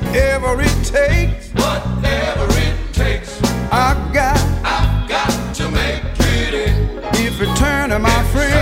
whatever it takes. Whatever it takes. I've got to make it. if you turn to my friend.